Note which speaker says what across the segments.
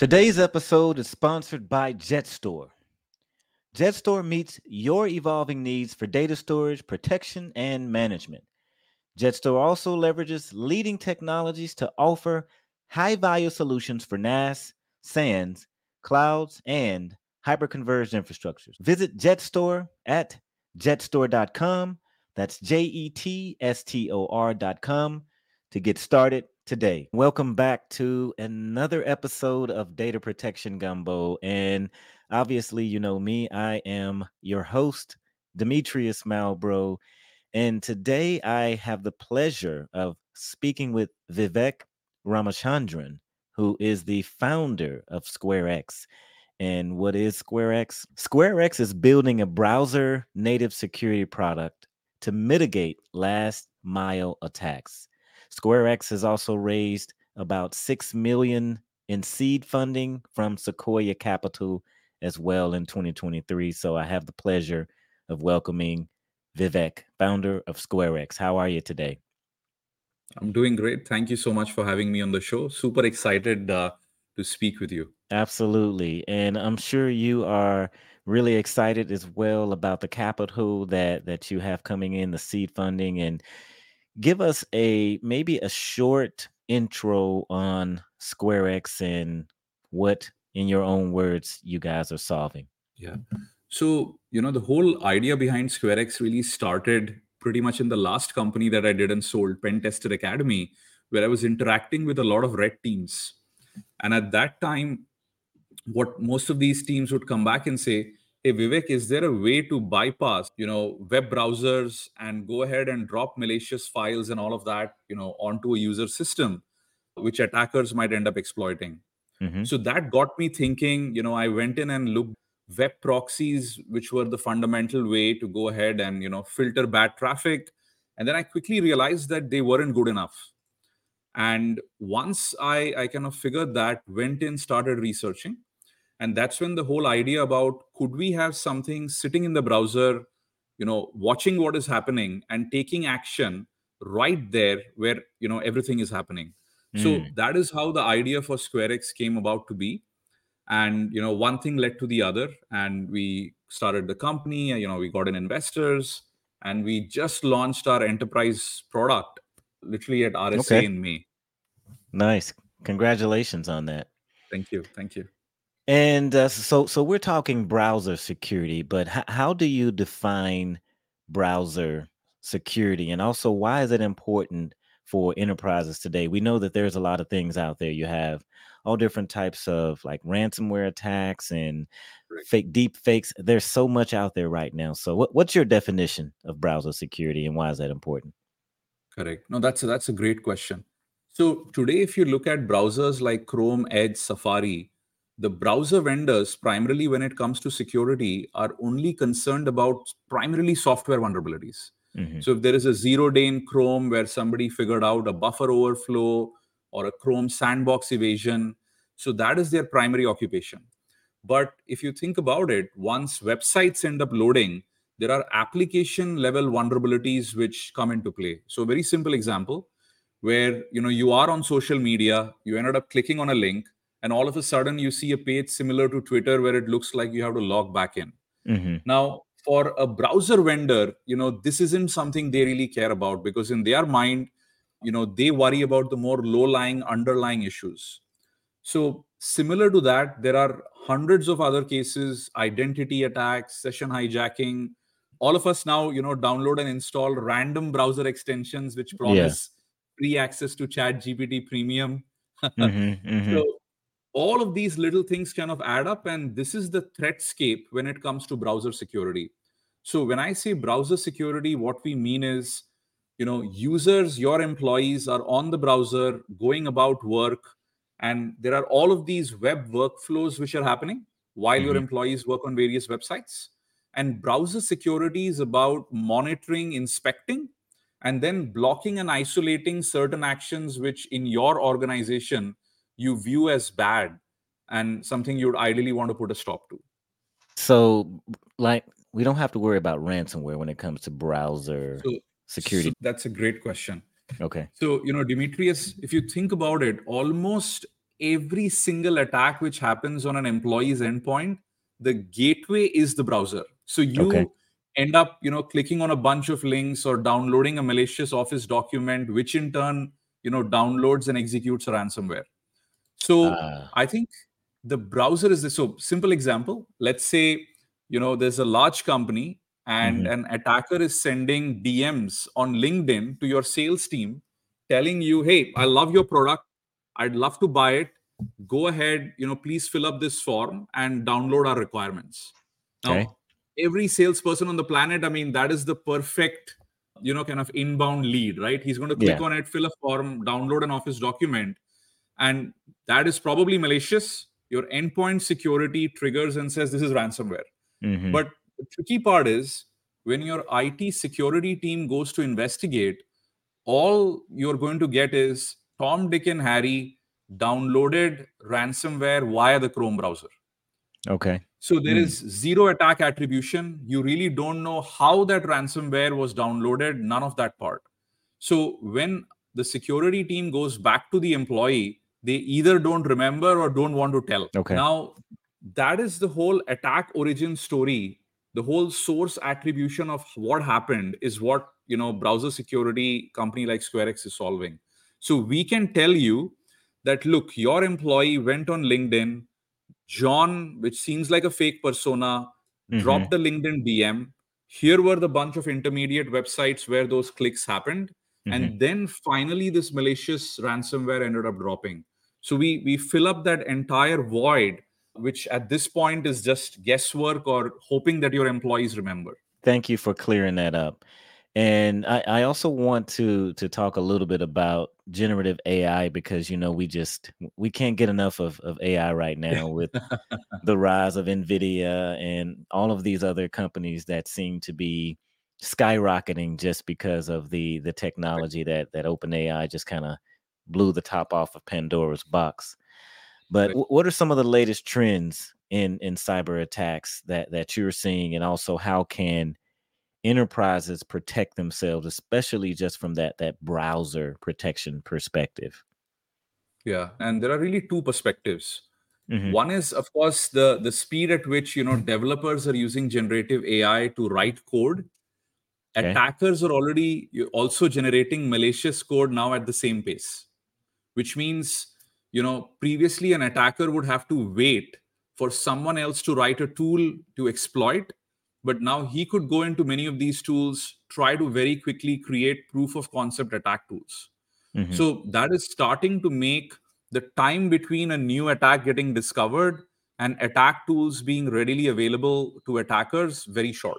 Speaker 1: Today's episode is sponsored by JetStore. JetStore meets your evolving needs for data storage, protection, and management. JetStore also leverages leading technologies to offer high-value solutions for NAS, SANs, clouds, and hyperconverged infrastructures. Visit JetStore at jetstore.com. That's JETSTOR.com to get started today. Welcome back to another episode of Data Protection Gumbo. And obviously, you know me, I am your host, Demetrius Malbro. And today I have the pleasure of speaking with Vivek Ramachandran, who is the founder of SquareX. And what is SquareX? SquareX is building a browser native security product to mitigate last mile attacks. SquareX has also raised about $6 million in seed funding from Sequoia Capital as well in 2023. So I have the pleasure of welcoming Vivek, founder of SquareX. How are you today?
Speaker 2: I'm doing great. Thank you so much for having me on the show. Super excited to speak with you.
Speaker 1: Absolutely. And I'm sure you are really excited as well about the capital that you have coming in, the seed funding. And give us maybe a short intro on SquareX and what, in your own words, you guys are solving.
Speaker 2: Yeah. So, the whole idea behind SquareX really started pretty much in the last company that I did and sold, Pen Tester Academy, where I was interacting with a lot of red teams. And at that time, what most of these teams would come back and say, hey, Vivek, is there a way to bypass, web browsers and go ahead and drop malicious files and all of that, onto a user system, which attackers might end up exploiting?
Speaker 1: Mm-hmm.
Speaker 2: So that got me thinking. I went in and looked web proxies, which were the fundamental way to go ahead and, filter bad traffic. And then I quickly realized that they weren't good enough. And once I kind of figured that, went in, started researching. And that's when the whole idea about could we have something sitting in the browser, watching what is happening and taking action right there where, everything is happening. So that is how the idea for SquareX came about to be. And, one thing led to the other. And we started the company, we got in investors, and we just launched our enterprise product literally at RSA in May.
Speaker 1: Nice. Congratulations on that.
Speaker 2: Thank you. Thank you.
Speaker 1: And so we're talking browser security, but how do you define browser security? And also, why is it important for enterprises today? We know that there's a lot of things out there. You have all different types of like ransomware attacks and fake deep fakes. There's so much out there right now. So what's your definition of browser security and why is that important?
Speaker 2: Correct. No, that's a great question. So today, if you look at browsers like Chrome, Edge, Safari, the browser vendors, primarily when it comes to security, are only concerned about primarily software vulnerabilities.
Speaker 1: Mm-hmm.
Speaker 2: So if there is a 0-day in Chrome where somebody figured out a buffer overflow or a Chrome sandbox evasion, so that is their primary occupation. But if you think about it, once websites end up loading, there are application level vulnerabilities which come into play. So a very simple example where you are on social media, you ended up clicking on a link, and all of a sudden you see a page similar to Twitter where it looks like you have to log back in.
Speaker 1: Mm-hmm.
Speaker 2: Now, for a browser vendor, this isn't something they really care about, because in their mind, they worry about the more low-lying underlying issues. So similar to that, there are hundreds of other cases: identity attacks, session hijacking. All of us now, download and install random browser extensions which promise free access to ChatGPT Premium.
Speaker 1: Mm-hmm. Mm-hmm.
Speaker 2: So all of these little things kind of add up, and this is the threatscape when it comes to browser security. So when I say browser security, what we mean is, users, your employees are on the browser going about work, and there are all of these web workflows which are happening while your employees work on various websites. And browser security is about monitoring, inspecting, and then blocking and isolating certain actions which in your organization you view as bad and something you'd ideally want to put a stop to.
Speaker 1: So, like, we don't have to worry about ransomware when it comes to browser security.
Speaker 2: So that's a great question.
Speaker 1: Okay.
Speaker 2: So, Demetrius, if you think about it, almost every single attack which happens on an employee's endpoint, the gateway is the browser. So
Speaker 1: Okay.
Speaker 2: you end up, clicking on a bunch of links or downloading a malicious Office document, which in turn, downloads and executes a ransomware. So
Speaker 1: Ah.
Speaker 2: I think the browser is the so simple example. Let's say, there's a large company and
Speaker 1: Mhm.
Speaker 2: an attacker is sending DMs on LinkedIn to your sales team telling you, hey, I love your product. I'd love to buy it. Go ahead, please fill up this form and download our requirements.
Speaker 1: Okay.
Speaker 2: Now, every salesperson on the planet, I mean, that is the perfect, kind of inbound lead, right? He's going to click
Speaker 1: Yeah.
Speaker 2: on it, fill a form, download an Office document, and that is probably malicious. Your endpoint security triggers and says this is ransomware.
Speaker 1: Mhm.
Speaker 2: But the tricky part is when your IT security team goes to investigate, all you're going to get is Tom, Dick, and Harry downloaded ransomware via the Chrome browser.
Speaker 1: Okay.
Speaker 2: So there is zero attack attribution. You really don't know how that ransomware was downloaded, none of that part. So when the security team goes back to the employee, they either don't remember or don't want to tell.
Speaker 1: Okay.
Speaker 2: Now, that is the whole attack origin story. The whole source attribution of what happened is what, browser security company like SquareX is solving. So we can tell you that, look, your employee went on LinkedIn, John, which seems like a fake persona,
Speaker 1: Mhm.
Speaker 2: dropped a LinkedIn DM. Here were the bunch of intermediate websites where those clicks happened.
Speaker 1: Mhm.
Speaker 2: And then finally, this malicious ransomware ended up dropping. So we fill up that entire void, which at this point is just guesswork or hoping that your employees remember.
Speaker 1: Thank you for clearing that up. And I also want to talk a little bit about generative AI because we can't get enough of AI right now with the rise of Nvidia and all of these other companies that seem to be skyrocketing just because of the technology that OpenAI just kind of blew the top off of Pandora's box. But
Speaker 2: Correct.
Speaker 1: what are some of the latest trends in cyber attacks that you're seeing, and also how can enterprises protect themselves, especially just from that browser protection perspective?
Speaker 2: Yeah. And there are really two perspectives.
Speaker 1: Hmm.
Speaker 2: One is, of course, the speed at which developers are using generative AI to write code.
Speaker 1: Okay.
Speaker 2: Attackers are already also generating malicious code now at the same pace, which means, previously an attacker would have to wait for someone else to write a tool to exploit. But now he could go into many of these tools, try to very quickly create proof of concept attack tools.
Speaker 1: Hmm.
Speaker 2: So that is starting to make the time between a new attack getting discovered and attack tools being readily available to attackers very short.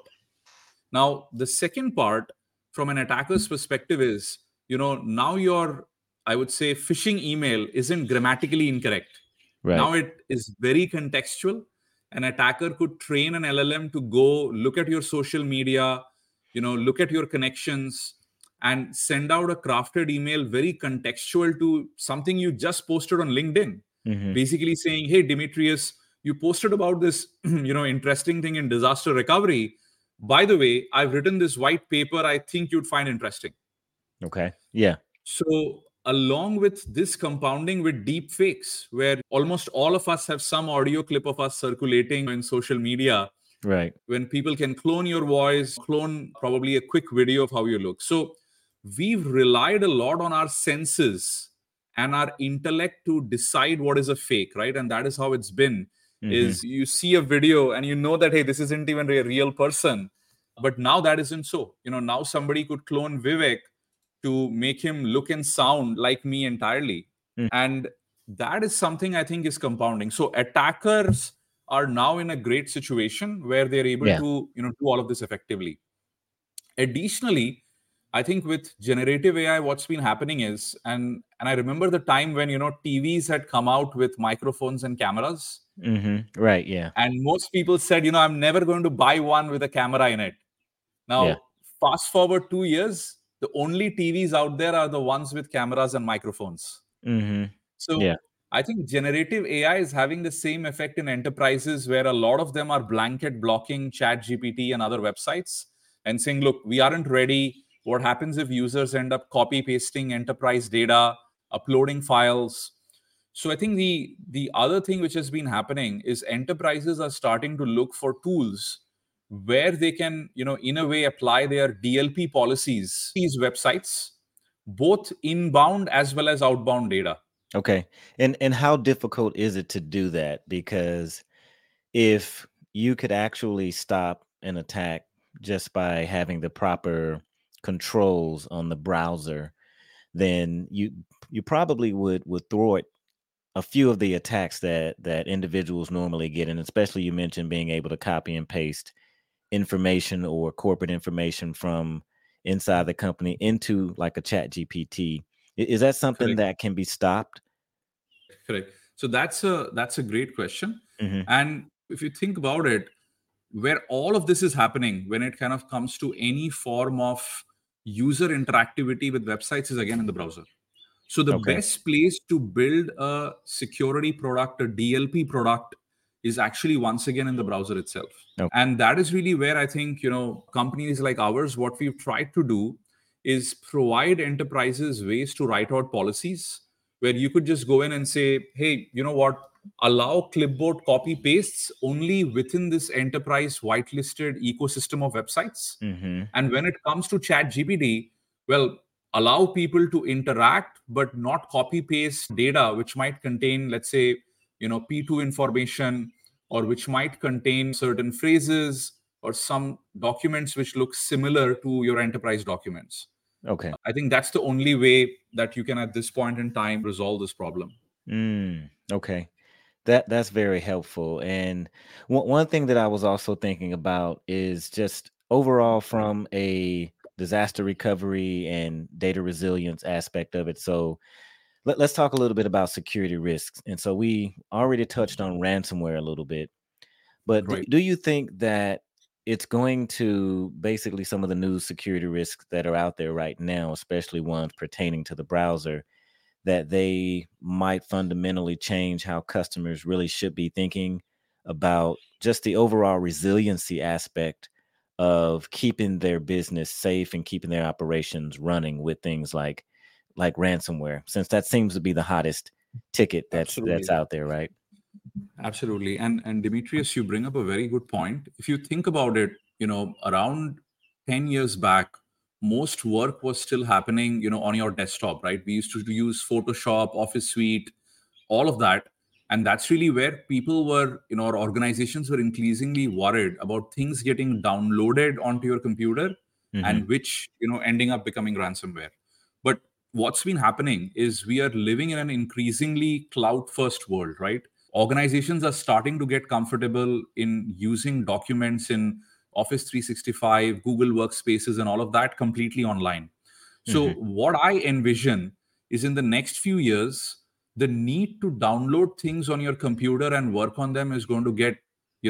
Speaker 2: Now, the second part from an attacker's perspective is, now your, I would say, phishing email isn't grammatically incorrect.
Speaker 1: Right.
Speaker 2: Now it is very contextual. An attacker could train an LLM to go look at your social media, look at your connections and send out a crafted email very contextual to something you just posted on LinkedIn.
Speaker 1: Hmm.
Speaker 2: Basically saying, hey, Demetrius, you posted about this, interesting thing in disaster recovery. By the way, I've written this white paper I think you'd find interesting.
Speaker 1: Okay. Yeah.
Speaker 2: So, along with this compounding with deep fakes, where almost all of us have some audio clip of us circulating in social media,
Speaker 1: Right.
Speaker 2: when people can clone your voice, clone probably a quick video of how you look. So, we've relied a lot on our senses and our intellect to decide what is a fake, right? And that is how it's been.
Speaker 1: Hmm.
Speaker 2: Is you see a video and you know that, hey, this isn't even a real person. But now that isn't so. Now somebody could clone Vivek to make him look and sound like me entirely. And that is something I think is compounding. So attackers are now in a great situation where they're able
Speaker 1: Yeah.
Speaker 2: to, do all of this effectively. Additionally, I think with generative AI, what's been happening is, and I remember the time when TVs had come out with microphones and cameras,
Speaker 1: Right. Yeah.
Speaker 2: and most people said, I'm never going to buy one with a camera in it.
Speaker 1: Yeah.
Speaker 2: Now, fast forward 2 years, the only TVs out there are the ones with cameras and microphones.
Speaker 1: Hmm.
Speaker 2: So
Speaker 1: Yeah.
Speaker 2: I think generative AI is having the same effect in enterprises where a lot of them are blanket blocking ChatGPT and other websites and saying, look, we aren't ready. What happens if users end up copy pasting enterprise data, uploading files? So I think the other thing which has been happening is enterprises are starting to look for tools where they can, in a way apply their DLP policies, these websites, both inbound as well as outbound data.
Speaker 1: Okay. And how difficult is it to do that? Because if you could actually stop an attack just by having the proper controls on the browser, then you probably would thwart a few of the attacks that individuals normally get. And especially, you mentioned being able to copy and paste information or corporate information from inside the company into like a chat GPT. Is that something
Speaker 2: Correct.
Speaker 1: that can be stopped?
Speaker 2: Correct. So that's a great question.
Speaker 1: Mm-hmm.
Speaker 2: And if you think about it, where all of this is happening when it kind of comes to any form of user interactivity with websites is again in the browser. So the
Speaker 1: Okay.
Speaker 2: best place to build a security product, a DLP product, is actually once again in the browser itself.
Speaker 1: Okay.
Speaker 2: And that is really where I think, companies like ours, what we've tried to do is provide enterprises ways to write out policies where you could just go in and say, hey, you know what? Allow clipboard copy pastes only within this enterprise whitelisted ecosystem of websites.
Speaker 1: Mm-hmm.
Speaker 2: And when it comes to chat GPT, well, allow people to interact but not copy paste data which might contain, let's say, P2 information, or which might contain certain phrases or some documents which look similar to your enterprise documents.
Speaker 1: Okay.
Speaker 2: I think that's the only way that you can at this point in time resolve this problem.
Speaker 1: Okay. That's very helpful. And one thing that I was also thinking about is just overall from a disaster recovery and data resilience aspect of it. So let's talk a little bit about security risks. And so we already touched on ransomware a little bit, but
Speaker 2: Right.
Speaker 1: do you think that it's going to basically some of the new security risks that are out there right now, especially ones pertaining to the browser, that they might fundamentally change how customers really should be thinking about just the overall resiliency aspect of keeping their business safe and keeping their operations running with things like ransomware, since that seems to be the hottest ticket that's
Speaker 2: Absolutely.
Speaker 1: out there, right?
Speaker 2: Absolutely. And Demetrius, you bring up a very good point. If you think about it, around 10 years back, most work was still happening, on your desktop, right? We used to use Photoshop, Office Suite, all of that. And that's really where people were, or organizations were increasingly worried about things getting downloaded onto your computer
Speaker 1: Mm-hmm.
Speaker 2: and which, ending up becoming ransomware. But what's been happening is we are living in an increasingly cloud first world, right? Organizations are starting to get comfortable in using documents in Office 365, Google Workspaces, and all of that completely online. So,
Speaker 1: Mm-hmm.
Speaker 2: what I envision is in the next few years, the need to download things on your computer and work on them is going to get,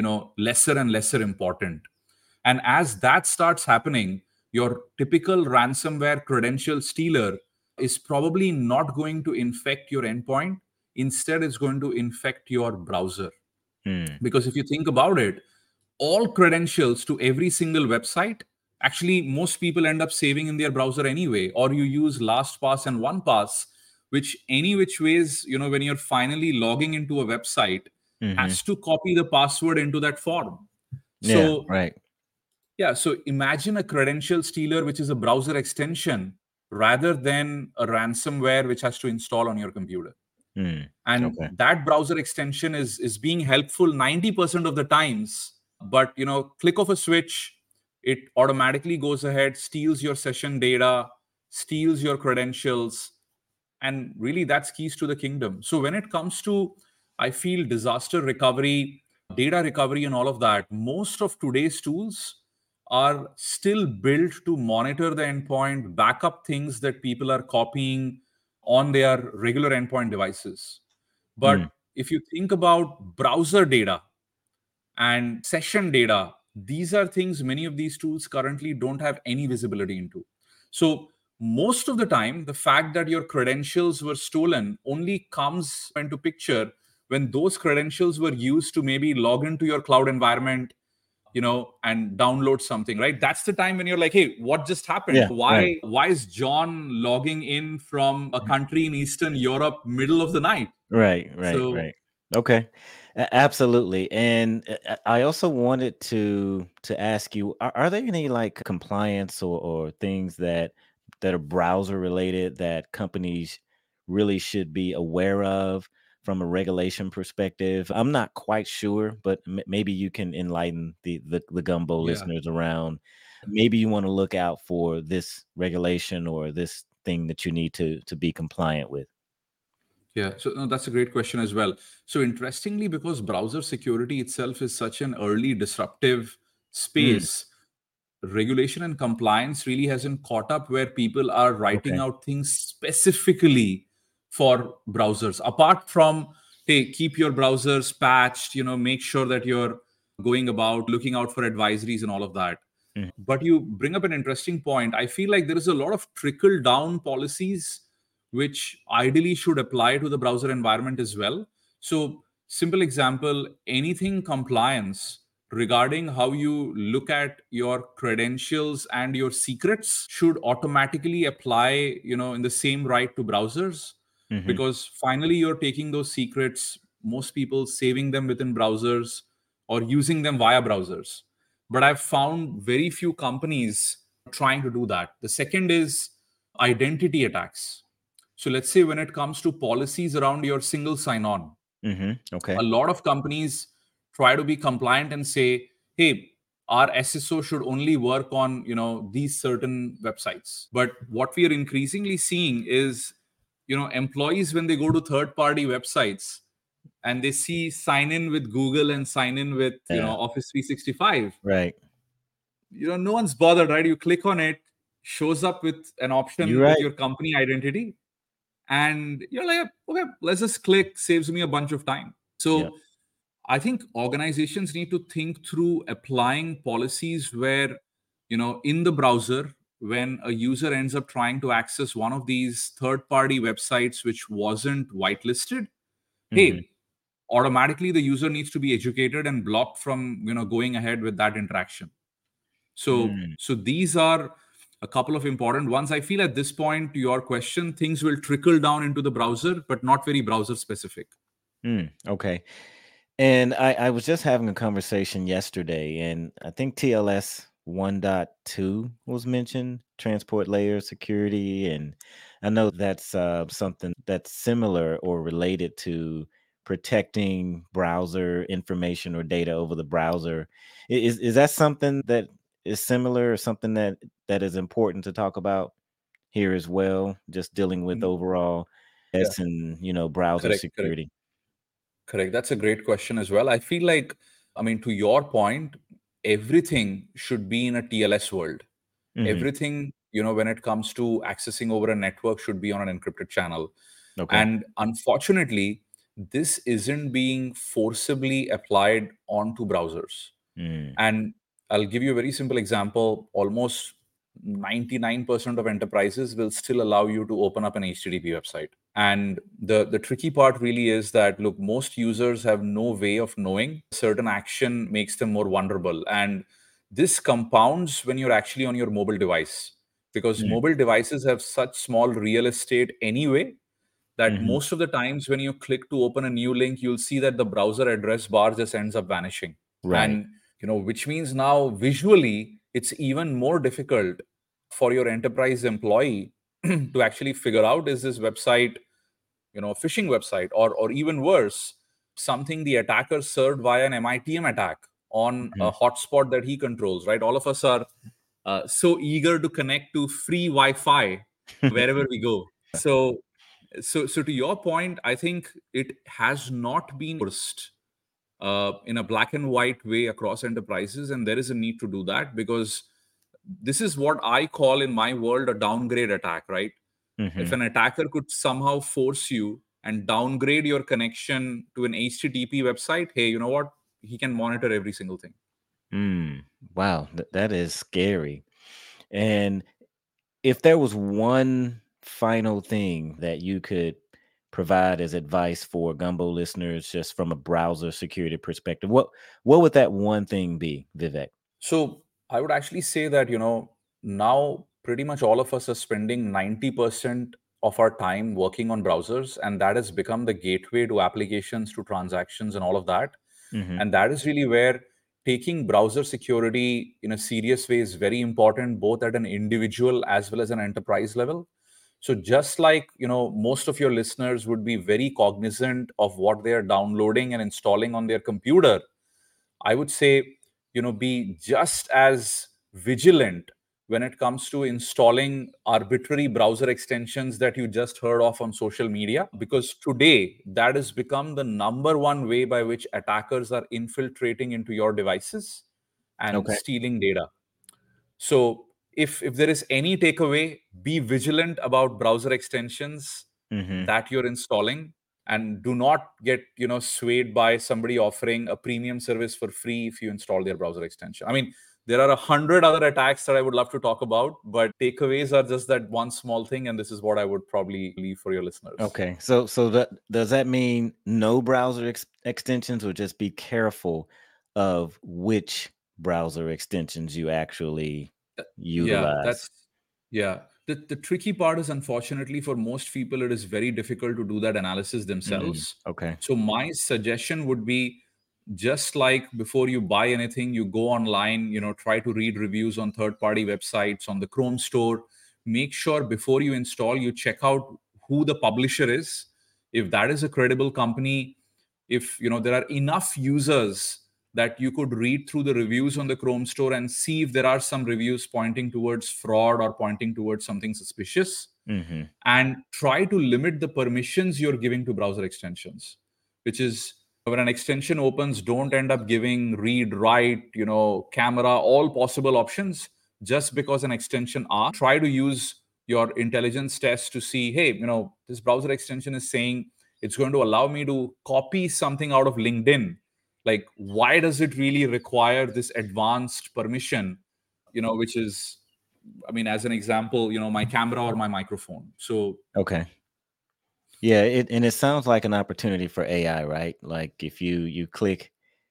Speaker 2: lesser and lesser important. And as that starts happening, your typical ransomware credential stealer is probably not going to infect your endpoint. Instead, it's going to infect your browser.
Speaker 1: Mm.
Speaker 2: Because if you think about it, all credentials to every single website, actually, most people end up saving in their browser anyway, or you use LastPass and OnePass, which any which ways, when you're finally logging into a website,
Speaker 1: Mm-hmm.
Speaker 2: has to copy the password into that form.
Speaker 1: Yeah,
Speaker 2: So
Speaker 1: right.
Speaker 2: yeah, so imagine a credential stealer, which is a browser extension, rather than a ransomware which has to install on your computer.
Speaker 1: Mm.
Speaker 2: And
Speaker 1: Okay.
Speaker 2: that browser extension is being helpful 90% of the times. But click of a switch, it automatically goes ahead, steals your session data, steals your credentials, and really that's keys to the kingdom. So when it comes to, I feel, disaster recovery, data recovery, and all of that, most of today's tools are still built to monitor the endpoint, back up things that people are copying on their regular endpoint devices. But
Speaker 1: Mm.
Speaker 2: if you think about browser data and session data, these are things many of these tools currently don't have any visibility into. So most of the time, the fact that your credentials were stolen only comes into picture when those credentials were used to maybe log into your cloud environment, and download something, right? That's the time when you're like, hey, what just happened?
Speaker 1: Yeah, right.
Speaker 2: Why is John logging in from a country in Eastern Europe middle of the night?
Speaker 1: Right, right,
Speaker 2: So
Speaker 1: right. Okay. Absolutely. And I also wanted to ask you, are there any like compliance or things that are browser related that companies really should be aware of from a regulation perspective? I'm not quite sure, but maybe you can enlighten the Gumbo
Speaker 2: yeah.
Speaker 1: listeners around. Maybe you want to look out for this regulation or this thing that you need to be compliant with.
Speaker 2: Yeah, so no, that's a great question as well. So interestingly, because browser security itself is such an early disruptive
Speaker 1: Mm,
Speaker 2: space, regulation and compliance really hasn't caught up where people are writing
Speaker 1: okay.
Speaker 2: out things specifically for browsers. Apart from, hey, keep your browsers patched, make sure that you're going about looking out for advisories and all of that.
Speaker 1: Mhm.
Speaker 2: But you bring up an interesting point. I feel like there is a lot of trickle down policies which ideally should apply to the browser environment as well. So, simple example, anything compliance regarding how you look at your credentials and your secrets should automatically apply, in the same right to browsers,
Speaker 1: Mhm.
Speaker 2: because finally you're taking those secrets, most people saving them within browsers or using them via browsers. But I've found very few companies trying to do that. The second is identity attacks. So let's say when it comes to policies around your single sign on,
Speaker 1: Mhm.
Speaker 2: a
Speaker 1: Okay.
Speaker 2: lot of companies try to be compliant and say, hey, our SSO should only work on, these certain websites. But what we are increasingly seeing is, employees, when they go to third party websites and they see sign in with Google and sign in with,
Speaker 1: Yeah.
Speaker 2: Office 365,
Speaker 1: Right.
Speaker 2: no one's bothered, right? You click on it, shows up with an
Speaker 1: You're
Speaker 2: option with
Speaker 1: right.
Speaker 2: your company identity, and you're like, okay, let's just click, saves me a bunch of time.
Speaker 1: Yeah.
Speaker 2: So I think organizations need to think through applying policies where, in the browser, when a user ends up trying to access one of these third party websites which wasn't whitelisted,
Speaker 1: Mhm.
Speaker 2: hey, automatically the user needs to be educated and blocked from, going ahead with that interaction. So,
Speaker 1: Mm.
Speaker 2: so these are a couple of important ones. I feel at this point, to your question, things will trickle down into the browser, but not very browser specific.
Speaker 1: Mm. Okay. And I was just having a conversation yesterday, and I think TLS 1.2 was mentioned, transport layer security, and I know that's something that's similar or related to protecting browser information or data over the browser. Is that something that is similar or something that is important to talk about here as well? Just dealing with
Speaker 2: Mm,
Speaker 1: overall
Speaker 2: yeah,
Speaker 1: S and browser
Speaker 2: correct, correct,
Speaker 1: security.
Speaker 2: correct. That's a great question as well. I feel like, I mean, to your point, everything should be in a TLS world.
Speaker 1: Hmm.
Speaker 2: Everything, when it comes to accessing over a network, should be on an encrypted channel.
Speaker 1: Okay.
Speaker 2: And unfortunately, this isn't being forcibly applied onto browsers.
Speaker 1: Mm.
Speaker 2: And I'll give you a very simple example. Almost 99% of enterprises will still allow you to open up an HTTP website. And the tricky part really is that, look, most users have no way of knowing certain action makes them more vulnerable. And this compounds when you're actually on your mobile device, because
Speaker 1: Mm.
Speaker 2: mobile devices have such small real estate anyway that
Speaker 1: Mhm.
Speaker 2: most of the times when you click to open a new link, you'll see that the browser address bar just ends up vanishing.
Speaker 1: Right.
Speaker 2: And which means now visually it's even more difficult for your enterprise employee to actually figure out, is this website a phishing website, or even worse, something the attacker served via an MITM attack on
Speaker 1: Mhm.
Speaker 2: a hotspot that he controls, right? All of us are so eager to connect to free Wi-Fi wherever we go. So to your point, I think it has not been forced in a black and white way across enterprises, and there is a need to do that, because this is what I call in my world a downgrade attack, right? If
Speaker 1: Mhm.
Speaker 2: an attacker could somehow force you and downgrade your connection to an HTTP website, hey, you know what? He can monitor every single thing.
Speaker 1: Mm. Wow, that is scary. And if there was one final thing that you could provide as advice for Gumbo listeners, just from a browser security perspective, what would that one thing be, Vivek?
Speaker 2: So I would actually say that, now pretty much all of us are spending 90% of our time working on browsers, and that has become the gateway to applications, to transactions, and all of that.
Speaker 1: Mm-hmm.
Speaker 2: And that is really where taking browser security in a serious way is very important, both at an individual as well as an enterprise level. So just like, most of your listeners would be very cognizant of what they are downloading and installing on their computer, I would say, be just as vigilant when it comes to installing arbitrary browser extensions that you just heard of on social media, because today that has become the number one way by which attackers are infiltrating into your devices and
Speaker 1: Okay.
Speaker 2: stealing data. So if there is any takeaway, be vigilant about browser extensions
Speaker 1: Mm-hmm.
Speaker 2: that you're installing, and do not get swayed by somebody offering a premium service for free if you install their browser extension. I mean, there are 100 other attacks that I would love to talk about, but takeaways are just that one small thing, and this is what I would probably leave for your listeners.
Speaker 1: Okay. So does that mean no browser extensions, or just be careful of which browser extensions you actually utilize?
Speaker 2: The tricky part is, unfortunately, for most people, it is very difficult to do that analysis themselves.
Speaker 1: Okay.
Speaker 2: So my suggestion would be, just like before you buy anything, you go online, try to read reviews on third-party websites, on the Chrome store. Make sure before you install, you check out who the publisher is. If that is a credible company, if there are enough users that you could read through the reviews on the Chrome store and see if there are some reviews pointing towards fraud or pointing towards something suspicious,
Speaker 1: Mm-hmm.
Speaker 2: and try to limit the permissions you're giving to browser extensions, which is, when an extension opens, don't end up giving read, write, camera, all possible options just because an extension asks. Try to use your intelligence test to see, hey, this browser extension is saying it's going to allow me to copy something out of LinkedIn. Like, why does it really require this advanced permission? Which is, I mean, as an example, my camera or my microphone. So
Speaker 1: Okay. Yeah, it sounds like an opportunity for AI, right? Like if you click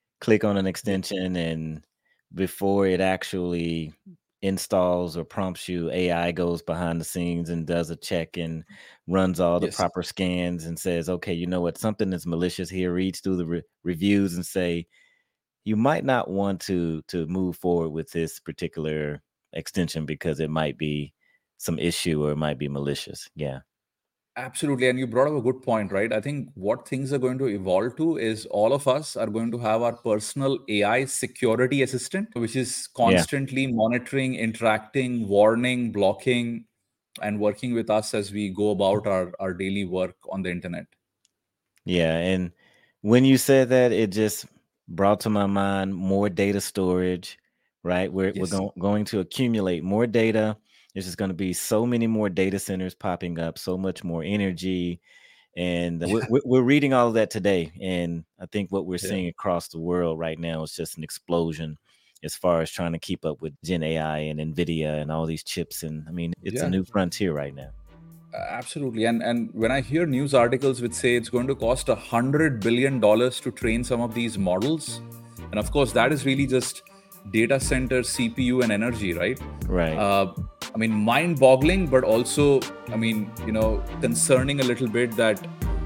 Speaker 1: on an extension, and before it actually installs or prompts you, AI goes behind the scenes and does a check and runs all the
Speaker 2: yes,
Speaker 1: proper scans and says, okay, you know what, something is malicious here, reads through the reviews and say, you might not want to move forward with this particular extension because it might be some issue or it might be malicious. Yeah.
Speaker 2: absolutely. And you brought up a good point, right? I think what things are going to evolve to is all of us are going to have our personal AI security assistant, which is
Speaker 1: Yeah.
Speaker 2: constantly monitoring, interacting, warning, blocking, and working with us as we go about our daily work on the internet.
Speaker 1: Yeah, and when you said that, it just brought to my mind more data storage, right? We're
Speaker 2: Yes.
Speaker 1: going to accumulate more data. There's just going to be so many more data centers popping up, so much more energy, and we're reading all of that today. And I think what we're
Speaker 2: Yeah.
Speaker 1: seeing across the world right now is just an explosion as far as trying to keep up with Gen AI and NVIDIA and all these chips. And I mean, it's a new frontier right now.
Speaker 2: Absolutely. And when I hear news articles which say it's going to cost $100 billion to train some of these models, and of course that is really just data center, CPU, and energy, right?
Speaker 1: Right.
Speaker 2: I mean, mind-boggling, but also, I mean, concerning a little bit that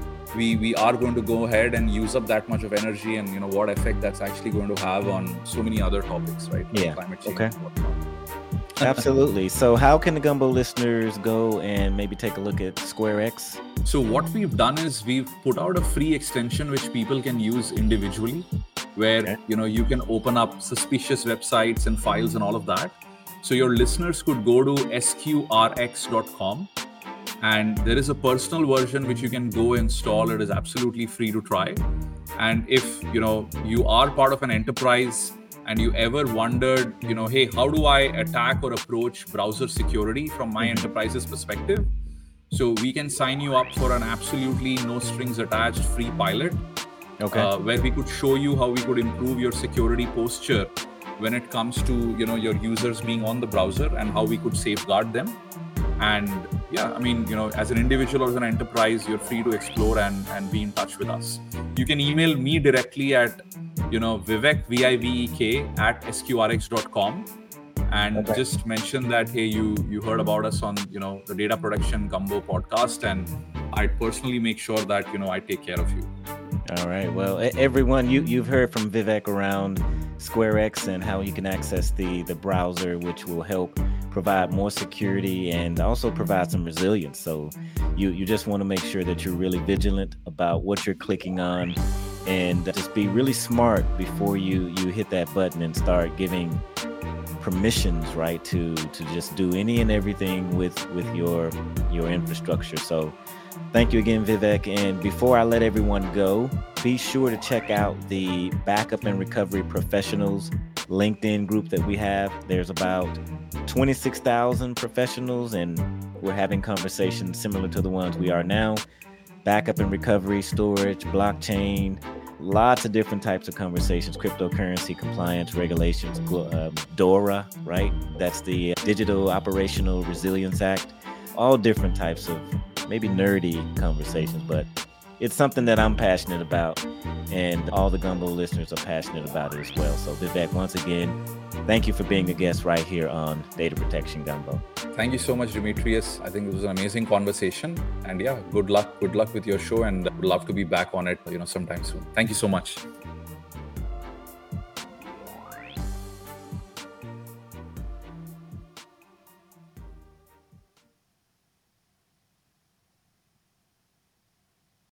Speaker 2: we are going to go ahead and use up that much of energy, and what effect that's actually going to have on so many other topics, right? Like
Speaker 1: Yeah.
Speaker 2: climate change.
Speaker 1: Okay.
Speaker 2: And whatnot.
Speaker 1: Absolutely. So how can the Gumbo listeners go and maybe take a look at SquareX?
Speaker 2: So what we've done is we've put out a free extension which people can use individually, where you can open up suspicious websites and files and all of that. So your listeners could go to sqrx.com, and there is a personal version which you can go install. It is absolutely free to try. And if you are part of an enterprise and you ever wondered, hey, how do I attack or approach browser security from my enterprise's perspective? So we can sign you up for an absolutely no strings attached free pilot, where we could show you how we could improve your security posture when it comes to your users being on the browser, and how we could safeguard them. And yeah, I mean, as an individual or as an enterprise, you're free to explore and be in touch with us. You can email me directly at Vivek, Vivek @sqrx.com, and
Speaker 1: Okay.
Speaker 2: just mention that, hey, you heard about us on the Data Protection Gumbo podcast, and I'd personally make sure that I take care of you.
Speaker 1: All right. Well, everyone, you've heard from Vivek around SquareX and how you can access the browser, which will help provide more security and also provide some resilience. So you just want to make sure that you're really vigilant about what you're clicking on, and just be really smart before you hit that button and start giving permissions, right, to just do any and everything with your infrastructure. So thank you again, Vivek. And before I let everyone go, be sure to check out the Backup and Recovery Professionals LinkedIn group that we have. There's about 26,000 professionals, and we're having conversations similar to the ones we are now. Backup and recovery, storage, blockchain, lots of different types of conversations, cryptocurrency, compliance, regulations, DORA, right? That's the Digital Operational Resilience Act. All different types of maybe nerdy conversations, but it's something that I'm passionate about, and all the Gumbo listeners are passionate about it as well. So Vivek, once again, thank you for being a guest right here on Data Protection Gumbo.
Speaker 2: Thank you so much, Demetrius. I think it was an amazing conversation, and yeah, good luck with your show, and would love to be back on it sometime soon. Thank you so much.